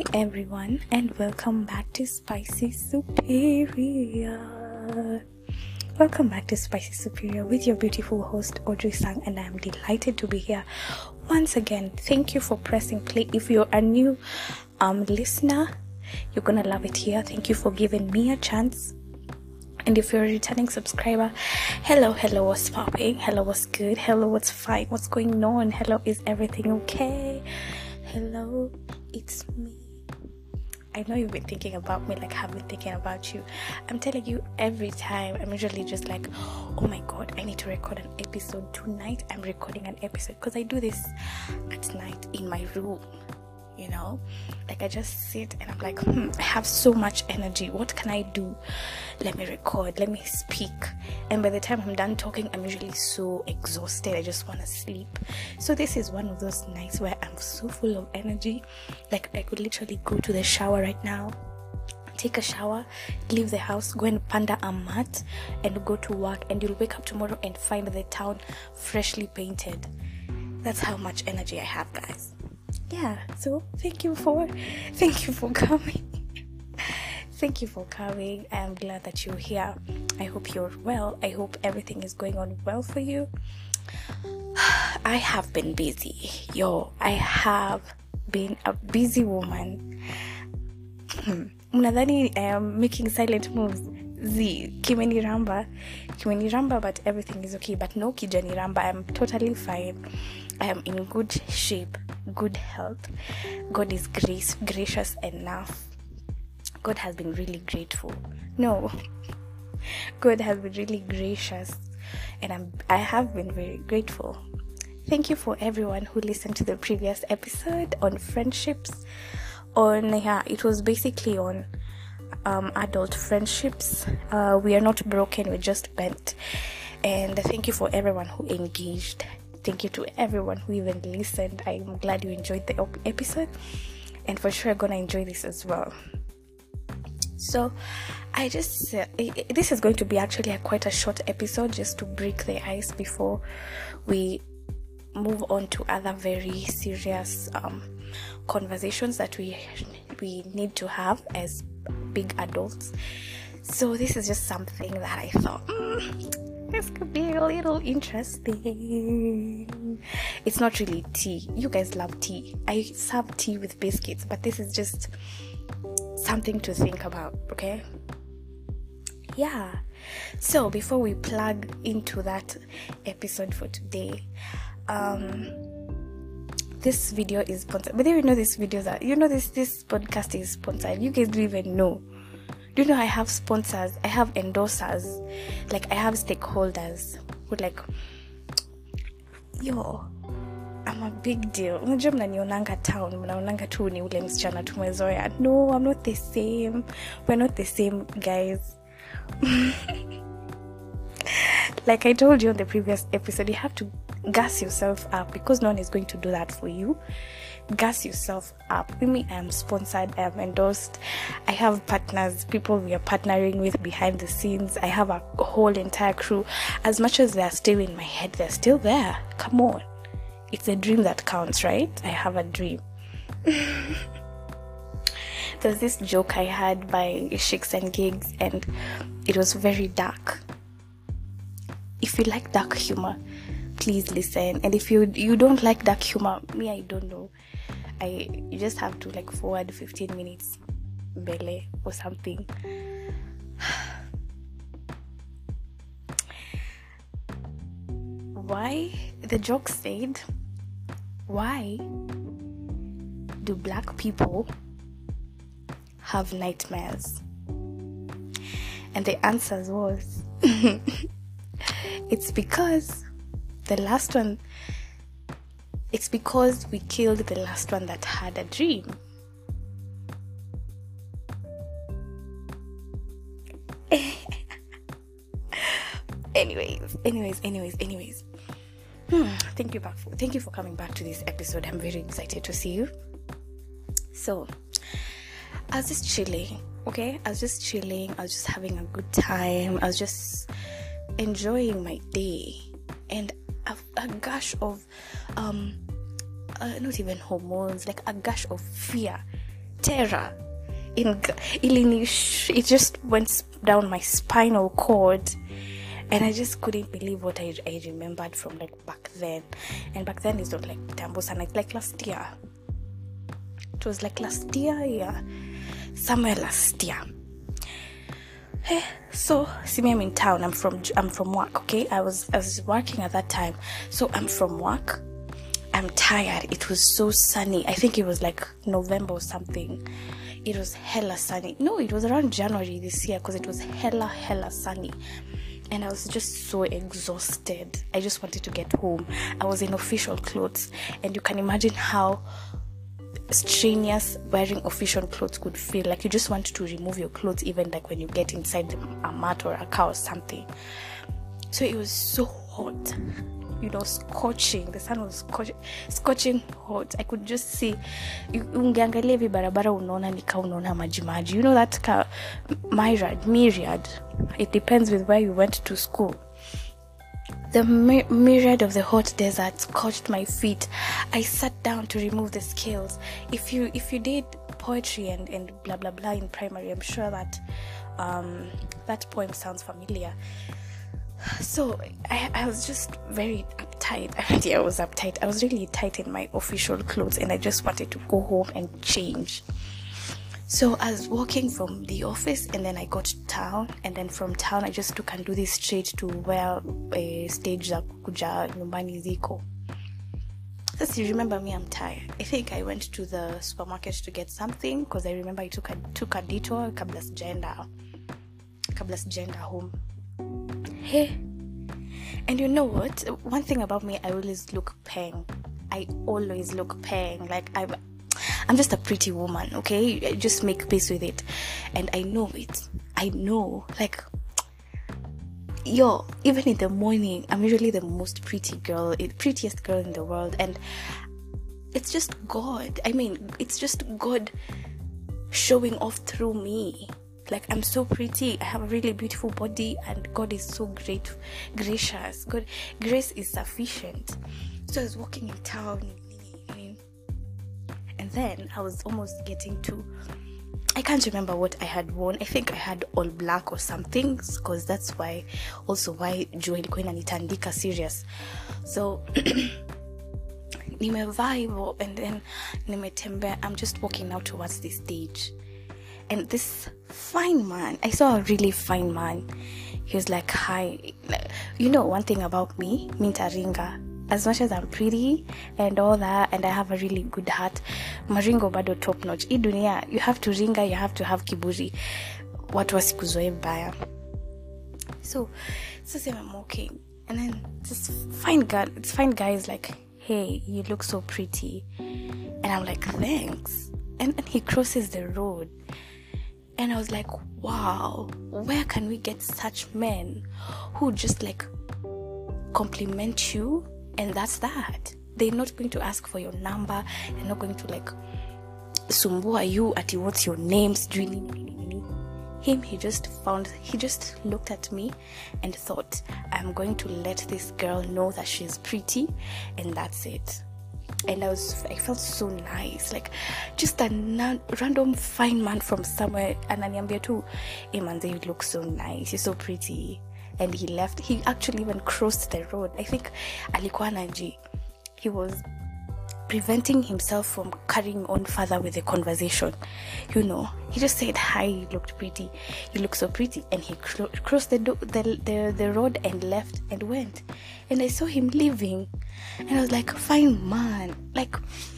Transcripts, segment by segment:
everyone, and welcome back to Spicy Superior. Welcome back to Spicy Superior with your beautiful host Audrey Sang, and I am delighted to be here once again. Thank you for pressing play. If you're a new listener, you're gonna love it here. Thank you for giving me a chance. And if you're a returning subscriber, hello, what's popping? Hello, what's good? Hello, what's fine? What's going on? Hello, is everything okay? Hello, it's me. I know you've been thinking about me like I've been thinking about you. I'm telling you, every time I'm usually just like, oh my god, I need to record an episode tonight. I'm recording an episode because I do this at night in my room. You know, like I just sit and I'm like, I have so much energy. What can I do? Let me record, let me speak. And by the time I'm done talking, I'm usually so exhausted. I just want to sleep. So this is one of those nights where I'm so full of energy. Like I could literally go to the shower right now, take a shower, leave the house, go and panda a mat and go to work, and you'll wake up tomorrow and find the town freshly painted. That's how much energy I have, guys. Yeah, so thank you for coming. Thank you for coming. I'm glad that you're here. I hope you're well. I hope everything is going on well for you. I have been busy. I have been a busy woman. Mnadhani I am making silent moves. Kimeniramba, but everything is okay. But no kijaniramba, I'm totally fine. I am in good shape, good health. God is gracious enough. God has been really grateful. No, God has been really gracious, and I have been very grateful. Thank you for everyone who listened to the previous episode on friendships. It was basically on adult friendships. We are not broken, we're just bent. And thank you for everyone who engaged. Thank you to everyone who even listened. I'm glad you enjoyed the episode, and for sure I'm gonna enjoy this as well. So this is going to be actually quite a short episode, just to break the ice before we move on to other very serious conversations that we need to have as big adults. So this is just something that I thought this could be a little interesting. It's not really tea. You guys love tea. I serve tea with biscuits, but this is just something to think about, okay? Yeah. So before we plug into that episode for today, this video is sponsored. But you know this podcast is sponsored. You guys don't even know. Do you know I have sponsors? I have endorsers. Like I have stakeholders who like, I'm a big deal. Unajua mnanionanga town, mnaonanga tu ni ule msichana tumezoea. No, I'm not the same. We're not the same, guys. Like I told you on the previous episode, you have to gas yourself up because no one is going to do that for you. Gas yourself up. Me, I am sponsored, I am endorsed, I have partners, people we are partnering with behind the scenes. I have a whole entire crew. As much as they're still in my head, they're still there. Come on, it's a dream that counts, right? I have a dream. There's this joke I had by Shakes and Gigs, and it was very dark. If you like dark humor, please listen. And if you don't like dark humor, me, I don't know. You just have to like forward 15 minutes mbele or something. Why? The joke said, why do black people have nightmares? And the answer was, it's because we killed the last one that had a dream. Anyways. Thank you for coming back to this episode. I'm very excited to see you. So, I was just chilling, okay? I was just having a good time. I was just enjoying my day, and a gush of not even hormones, like a gush of fear terror. It just went down my spinal cord, and I just couldn't believe what I remembered from like back then. And back then it's not like tambo sana, it's like last year. It was like last year, yeah, somewhere last year. Hey, so see me, I'm in town. I'm from work. Okay, I was working at that time, so I'm from work. I'm tired. It was so sunny. I think it was like November or something. It was hella sunny. No, it was around January this year, because it was hella sunny. And I was just so exhausted. I just wanted to get home. I was in official clothes, and you can imagine how strenuous wearing official clothes could feel. Like you just want to remove your clothes, even like when you get inside a mat or a car or something. So it was so hot, scorching. The sun was scorching hot. I could just see, ungeangalia hivi barabara unaona unaona maji. You know that myriad. It depends with where you went to school. The myriad of the hot desert scorched my feet. I sat down to remove the scales. If you did poetry and blah blah blah in primary, I'm sure that that poem sounds familiar. So I was just very uptight. I was uptight. I was really tight in my official clothes, and I just wanted to go home and change. So I was walking from the office, and then I got to town, and then from town I just took and do this straight to where a stage za kuja nyumbani ziko. So you remember me, I'm tired. I think I went to the supermarket to get something, because I remember I took a detour kabla sijaenda home. Hey, and you know what? One thing about me, I always look peng. I always look peng. Like I'm just a pretty woman, okay? I just make peace with it. And I know it. I know. Like, even in the morning, I'm usually the most prettiest girl in the world. And it's just God. I mean, it's just God showing off through me. Like, I'm so pretty. I have a really beautiful body, and God is so gracious. Grace is sufficient. So I was walking in town, and then I was almost getting to, I can't remember what I had worn. I think I had all black or something, because that's why Joe ilikuwa inanitandika serious. So nimevaa hivyo, and then nimetembea. I'm just walking now towards the stage, and this fine man, I saw a really fine man. He was like, hi. One thing about me, nitaringa. As much as I'm pretty and all that, and I have a really good heart, maringo bado top notch. Hii dunia, you have to ringa, you have to have kiburi. Watu wasikuzoe baya. So I'm walking, and then this fine guy is like, hey, you look so pretty. And I'm like, thanks. And then he crosses the road. And I was like, wow, where can we get such men who just like compliment you? And that's that. They're not going to ask for your number. They're not going to like sumbua you at what's your name. Him, he just looked at me and thought, I'm going to let this girl know that she's pretty, and that's it. And I felt so nice, like just a random fine man from somewhere, and ananiambia tu, hey man, you look so nice, you're so pretty. And he left. He actually even crossed the road. I think alikuwa anaji. He was preventing himself from carrying on further with the conversation. He just said, hi, you looked pretty. You look so pretty. And he crossed the road and left and went. And I saw him leaving. And I was like, fine man. Like,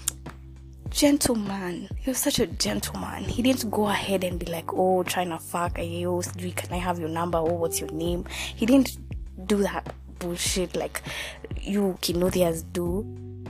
gentleman. He was such a gentleman. He didn't go ahead and be like, oh, trying to fuck, can I have your number? Oh, what's your name? He didn't do that bullshit like you Kinuthias do.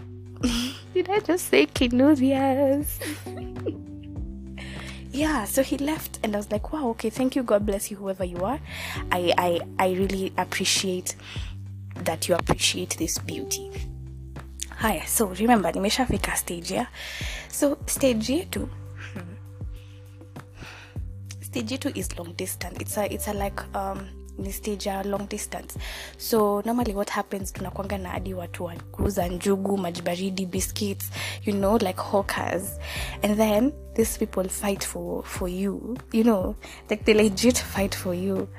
Did I just say Kinuthias? Yeah, so he left, and I was like, wow, okay, thank you, God bless you, whoever you are. I really appreciate that you appreciate this beauty. Hi, so remember, nimeshafika stage, yeah? So stage yetu is long distance. It's a like ni stage ya long distance. So normally what happens, tunakwanga na hadi watu wa kuuza njugu, majibaridi, biscuits, you know, like hawkers. And then these people fight for you, you know, like they legit fight for you.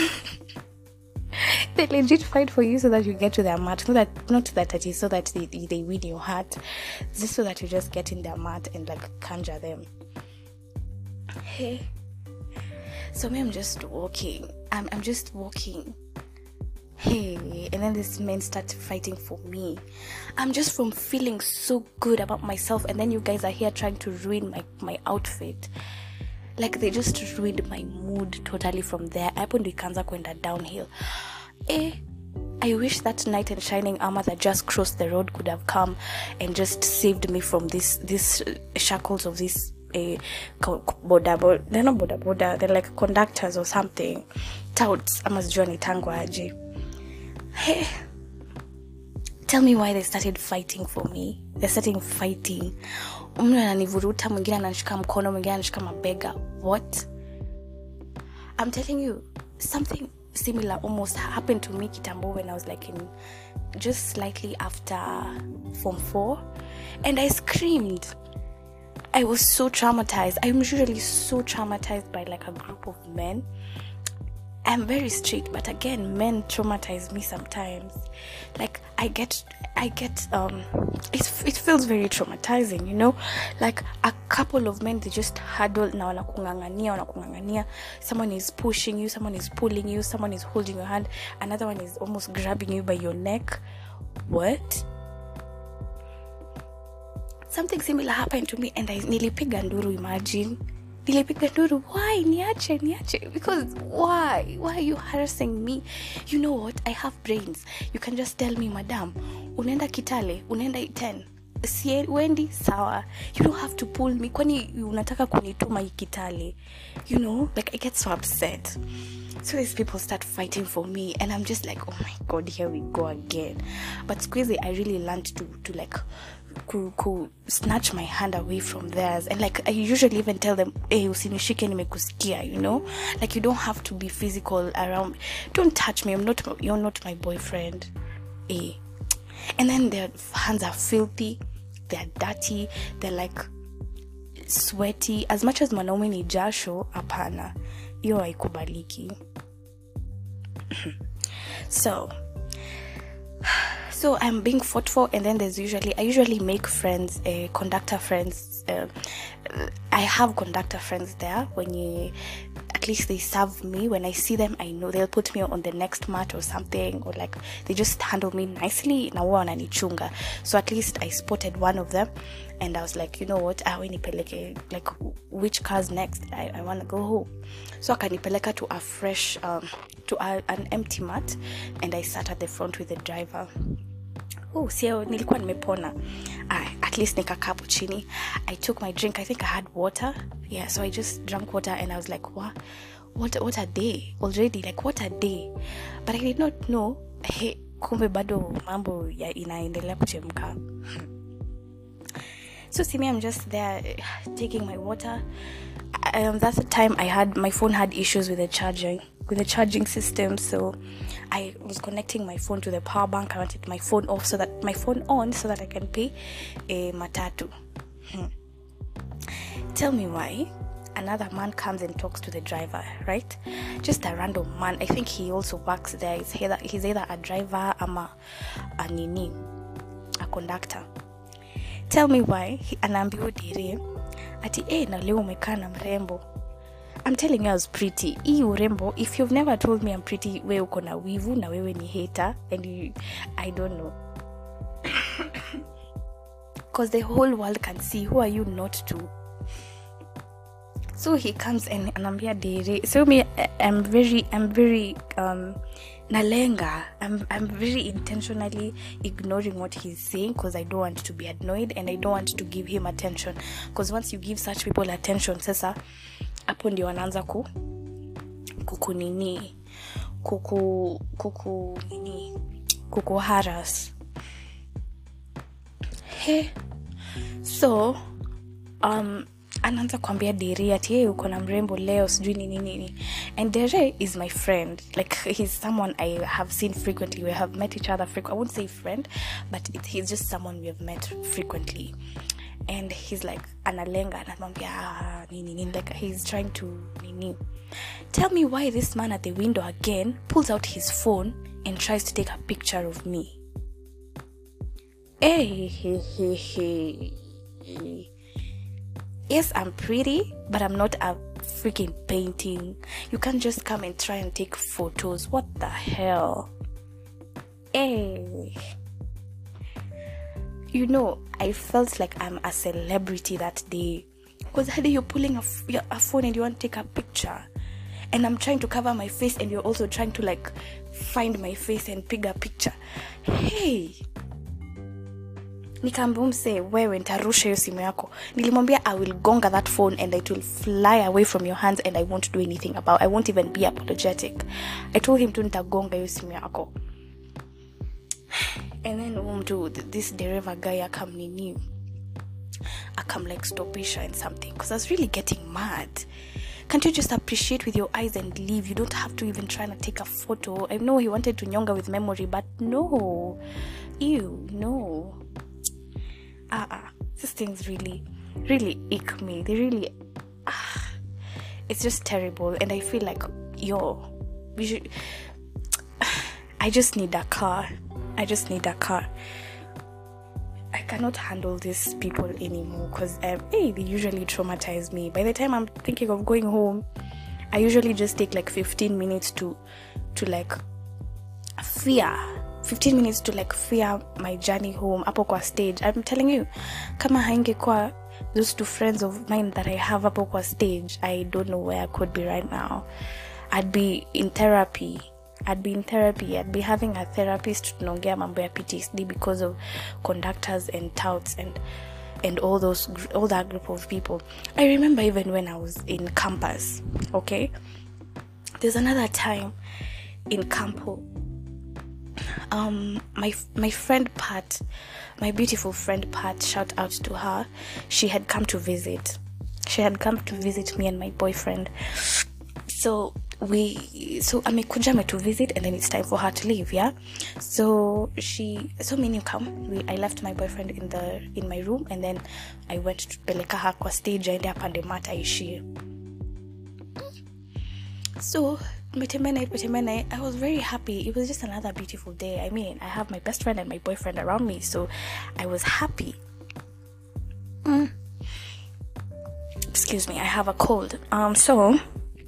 They legit fight for you so that you get to their mat. Not that it is so that they win your heart. Just so that you just get in their mat and like conjure them. Hey. So me, I'm just walking. I'm just walking. Hey, and then these men start fighting for me. I'm just from feeling so good about myself, and then you guys are here trying to ruin my outfit. Like they just ruined my mood totally from there. Hapo ndo ikaanza kwenda downhill. I wish that knight in shining armor that just crossed the road could have come and just saved me from these shackles of this they're not boda, they're like conductors or something. Touts, amazijua ni tangu aje. Hey, tell me why they started fighting for me. They're starting fighting. Mtu ananivuruta, mwingine ananishika mkono, mwingine ananishika mabega. What? I'm telling you, something similar almost happened to me kitambo when I was like in just slightly after Form 4, and I screamed. I was so traumatized. I'm usually so traumatized by like a group of men. I'm very strict, but again, men traumatize me sometimes. Like I get it feels very traumatizing, you know, like a couple of men, they just huddle na wanakungangania. Someone is pushing you, someone is pulling you, someone is holding your hand, another one is almost grabbing you by your neck. What? Something similar happened to me, and I nilipiga nduru. Imagine, nilipiga nduru. Why? Niache. Because why are you harassing me? You know what? I have brains. You can just tell me, madam, unaenda Kitale, unaenda Iten, Wendy, sawa. You don't have to pull me. Kwani unataka kunituma Kitale? You know, like I get so upset. So these people start fighting for me, and I'm just like, oh my god, here we go again. But squeezy, I really learned to like snatch my hand away from theirs, and like I usually even tell them, hey, usinishike nimekusikia, you know, like you don't have to be physical around, don't touch me, you're not my boyfriend. And then their hands are filthy, they're dirty, they're like sweaty. As much as mwanaume ni jasho, hapana, hiyo haikubaliki. So I'm being fought for, and then I usually make friends, conductor friends. I have conductor friends there. At least they serve me. When I see them, I know they'll put me on the next mat or something, or like they just handle me nicely. Na wao wananichunga. So at least I spotted one of them, and I was like, you know what? Nipeleke, like which car's next? I want to go home. So akanipeleka to a fresh, an empty mat, and I sat at the front with the driver. Sio nilikuwa nimepona. At least nikakaa hapo chini. I took my drink. I think I had water. Yeah, so I just drank water, and I was like, what a day already. Like, what a day. But I did not know, hey, kumbe bado mambo ya inaendelea kuchemka. So see me, I'm just there taking my water. That's the time my phone had issues with the charging system, so I was connecting my phone to the power bank. I wanted my phone on so that I can pay a matatu. Tell me why another man comes and talks to the driver, right? Just a random man. I think he also works there. He's either a driver or a conductor. Tell me why anaambiwa dire ati na leo umekaa na mrembo. I'm telling you I was pretty. Urembo, if you've never told me I'm pretty, wewe uko na wivu na wewe ni hater, and I don't know. Because the whole world can see, who are you not to? So he comes and anambia dire. So me, I'm very nalenga. I'm very intentionally ignoring what he's saying, because I don't want to be annoyed, and I don't want to give him attention. Because once you give such people attention, sasa hapo ndio wanaanza kuku harass. Hey, so anaanza kuambia Dere ati yeye uko na mrembo leo sijui nini. And Dere is my friend. Like, he's someone I have seen frequently. We have met each other frequently. I wouldn't say friend, but he's just someone we have met frequently. And he's like, analenga, anamwambia nini, like he's trying to nini. Tell me why this man at the window again pulls out his phone and tries to take a picture of me. Hey. Yes, I'm pretty, but I'm not a freaking painting. You can't just come and try and take photos. What the hell? Hey. You know, I felt like I'm a celebrity that day. Because how are you pulling a phone and you want to take a picture? And I'm trying to cover my face and you're also trying to like find my face and pick a picture. Hey. Nikamwambia wewe nitarusha hiyo simu yako. Nilimwambia I will gonga that phone and it will fly away from your hands and I won't do anything about it. I won't even be apologetic. I told him to nitagonga hiyo simu yako. And then this deriva guy akamnini. Akam like stopisha and something because I was really getting mad. Can't you just appreciate with your eyes and leave? You don't have to even try to take a photo. I know he wanted to nyonga with memory, but no. Ew, no. These things really ick me. They really it's just terrible. And I feel like I just need a car. I cannot handle these people anymore because they usually traumatize me. By the time I'm thinking of going home, I usually just take like 15 minutes to like fear 15 minutes to like fear my journey home hapo kwa stage. I'm telling you, kama haingekuwa those two friends of mine that I have hapo kwa stage, I don't know where I could be right now. I'd be in therapy. I'd be having a therapist tunaongea mambo ya PTSD because of conductors and touts and all that group of people. I remember even when I was in campus, okay? There's another time in campo. My friend Pat, my beautiful friend Pat, shout out to her. She had come to visit me and my boyfriend. So amekuja to visit and then it's time for her to leave, yeah? So many come. I left my boyfriend in my room and then I went to peleka her kwa stage aende apande mata ishie. So I was very happy. It was just another beautiful day. I mean, I have my best friend and my boyfriend around me, so I was happy. Excuse me, I have a cold. So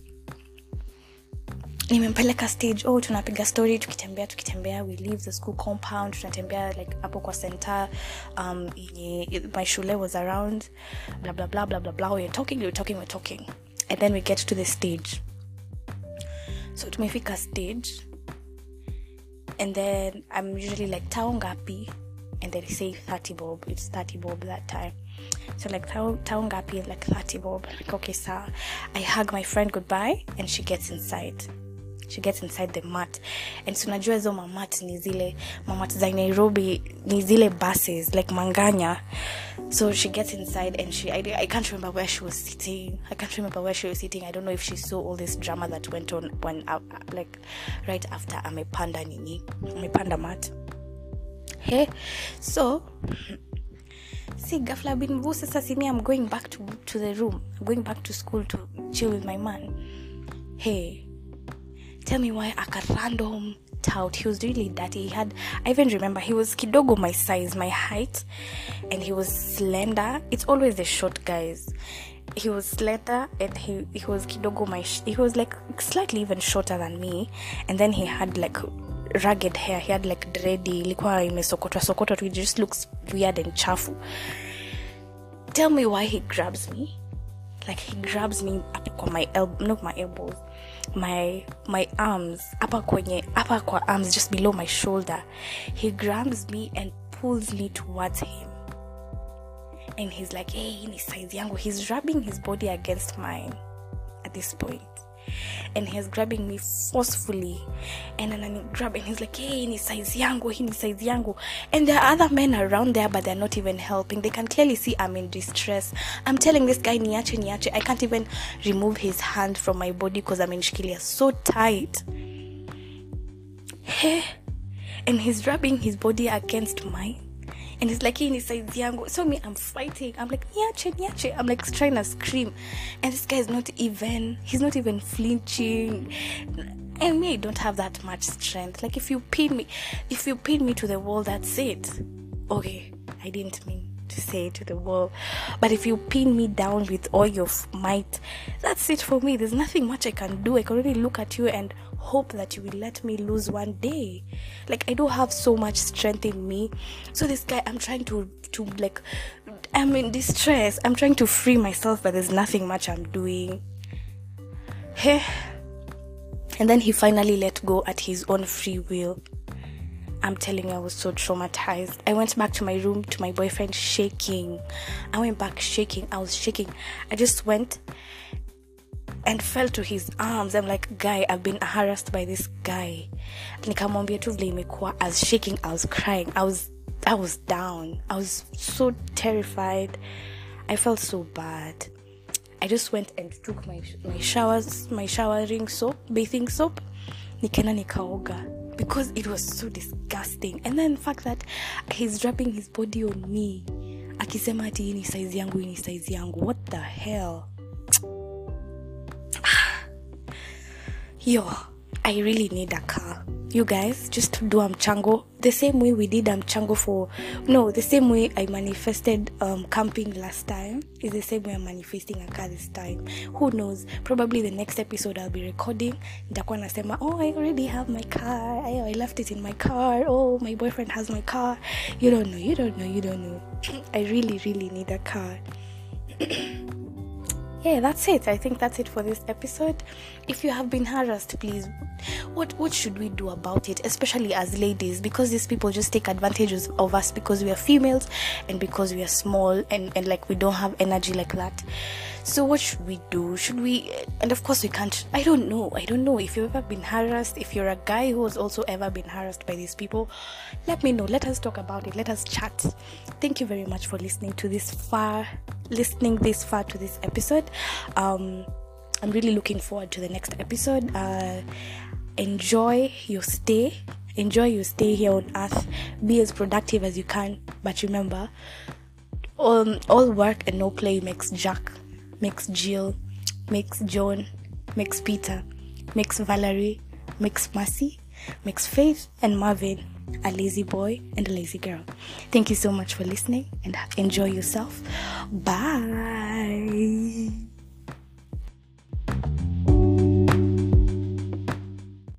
nimempeleka stage. Tunapiga story tukitembea. We leave the school compound. Tunatembea like hapo kwa center. My shule was around. Blah blah blah blah blah blah. We're talking. And then we get to the stage. So tumefika stage. And then I'm usually like taongapi, and then they say 30 bob. It's 30 bob that time. So like taongapi, like 30 bob. Like okay, sir. I hug my friend goodbye and she gets inside. The mat. And so najua hizo mamat ni zile mamat za Nairobi, ni zile buses like Manganya. So she gets inside and I can't remember where she was sitting. I don't know if she saw all this drama that went on when like right after amepanda mat. Hey, so see ghafla bin vu sasa sini I'm going back to the room. I'm going back to school to chill with my man. Hey, tell me why a random tout. He was really dirty. I even remember he was kidogo my size, my height, and he was slender. It's always the short guys. He was slender and he was kidogo he was like slightly even shorter than me, and then he had like ragged hair. He had like dready, ilikuwa imesokotwa. It just looks weird and chafu. Tell me why he grabs me. Like he grabs me up on my not my elbows, my arms, apa kwa arms, just below my shoulder. He grabs me and pulls me towards him, and he's like, hey, ni size yangu. He's rubbing his body against mine at this point. and he's grabbing me forcefully, and then I grab, and he's like, hey, ni size yangu. And there are other men around there, but they're not even helping. They can clearly see I'm in distress. I'm telling this guy, niache. I can't even remove his hand from my body because I'm in shikilia so tight. Hey, and he's rubbing his body against mine. And he's like, hey, ni size yangu. So me, I'm fighting. I'm like, niache. I'm like trying to scream. And this guy is he's not even flinching. And me, I don't have that much strength. Like, if you pin me to the wall, that's it. Okay, I didn't mean to say to the wall. But if you pin me down with all your might, that's it for me. There's nothing much I can do. I can only look at you and hope that you will let me lose one day. Like, I don't have so much strength in me. So this guy, I'm trying to like, I'm in distress. I'm trying to free myself, but there's nothing much I'm doing. Hey. And then he finally let go at his own free will. I'm telling you, I was so traumatized. I went back to my room, to my boyfriend, shaking. I went back shaking. I was shaking. I just went and fell to his arms. I'm like, guy, I've been harassed by this guy. Nikamwambia tu vile imekuwa. I was shaking. I was crying. I was down. I was so terrified. I felt so bad. I just went and took my showering soap, bathing soap. Nikaenda nikaoga because it was so disgusting. And then the fact that he's rubbing his body on me, akisema ati hii ni size yangu. What the hell? Yo, I really need a car. You guys, just to do mchango the same way we did mchango the same way I manifested camping last time is the same way I'm manifesting a car this time. Who knows? Probably the next episode I'll be recording, nitakuwa nasema, oh, I already have my car. I left it in my car. Oh, my boyfriend has my car. You don't know. I really, really need a car. Yeah, that's it. I think that's it for this episode. If you have been harassed, please, what should we do about it, especially as ladies? Because these people just take advantage of us because we are females and because we are small and like we don't have energy like that. So what should we do? Should we? And of course we can't. I don't know if you've ever been harassed. If you're a guy who has also ever been harassed by these people, let me know. Let us talk about it. Let us chat. Thank you very much for listening this far to this episode. I'm really looking forward to the next episode. Enjoy your stay here on earth. Be as productive as you can, but remember, all work and no play makes Jack, makes Jill, makes John, makes Peter, makes Valerie, makes Mercy, makes Faith and Marvin a lazy boy and a lazy girl. Thank you so much for listening and enjoy yourself. Bye.